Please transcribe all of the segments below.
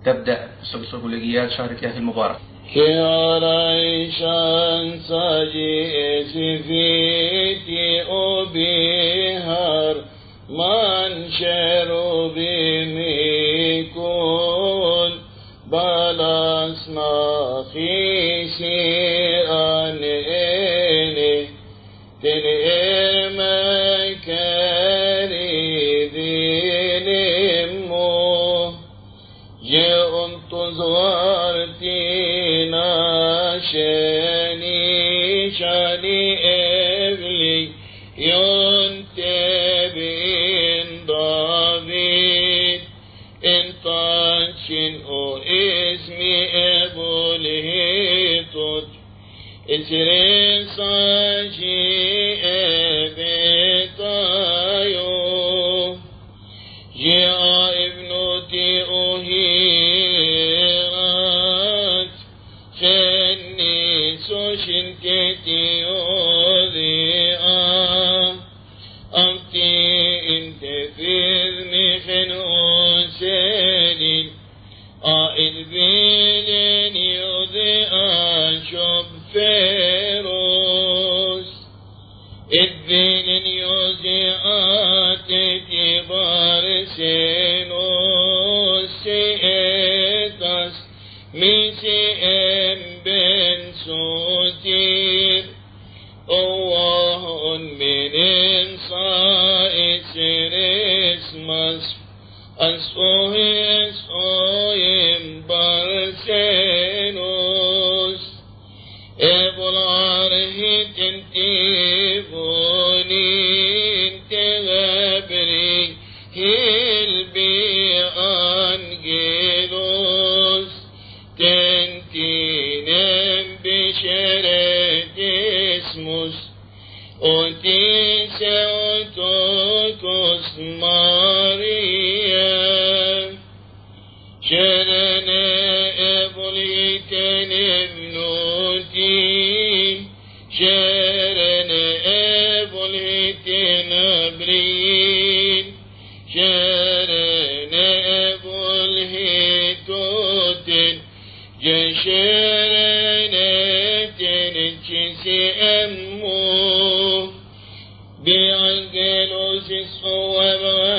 تبدأ سلسلة كوليجيات شهر الكهف المبارك. كياريشان ساجي اسفيتي أبيهار من شروبي ميكون بلاسنا خيسي أنيني تنئرما كاري دينمو جئن تزوارتنا شاني إبلي ينتبين دافيد انتانشن او اسمي ابولهيتوت اسرين ساجي ابتايو جاء ابنتي أهيرات خني سوشن كتي أذيئا أمتي انت فيذني خنوسين آئل بيلين يذيئا شب فيروس إذن يوزيئات تبار سينوس سيئتاس ميسيئن بن سوتير الله من إنصاء سريسمس أسوهم برسينوس ابن عره تنتيبوني تغبري هلبي أنجلوس تنتينم بشرة اسمس أتيس أتوكس ماريا شرنا أبليتن ابنتي شرنا أبليتن أبرين شرنا أبليتوتن جشرنا تنجسي أمو بعقلوس الصواب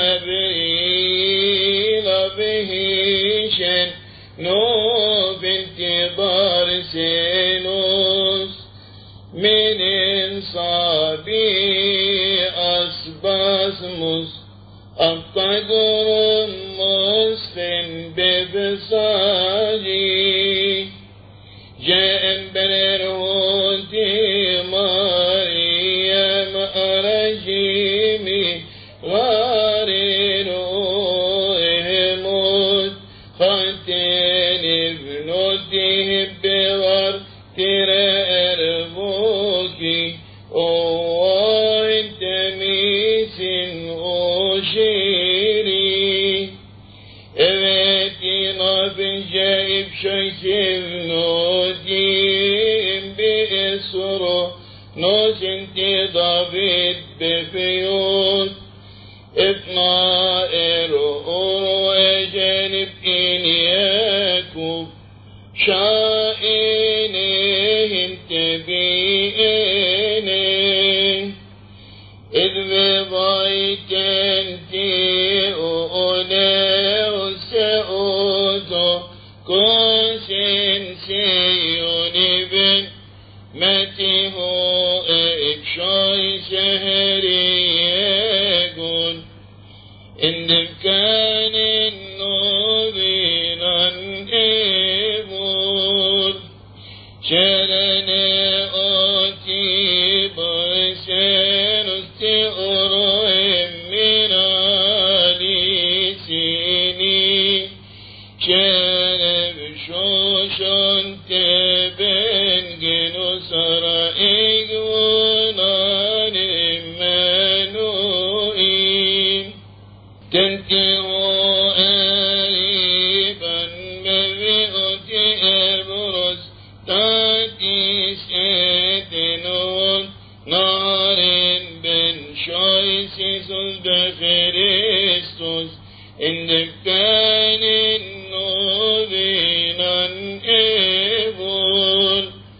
أبريل بهيشن نو بانتظار سينوس من انصابي أسباسموس أبقدر مسفن ببساجي جنبر هونتي مريم أرجيمي غارين إهموت خاتين ابنته بغار ترى أربوكي وانت ميسن أشيري ابتنا بجائب شيء نوديم بإسرو نوسنتي دافيد بفيوت ابنا إرؤو أجانب إنياكو شائنه انتبيئنه إذ بضيتنتي أولي سعودو كنسن سيوني بن متيه إكشاي سهري يقول إن كان النوبين أنئبون شرنا أوتي برسان استغرهم من آلي سيني شرب شوشن تبن جنوسر إيقونان منوئين تنتهوا قريبا ببئت إربرس تاتي سيدنون نار بن شايسيسوس بخريستوس إن كان النور من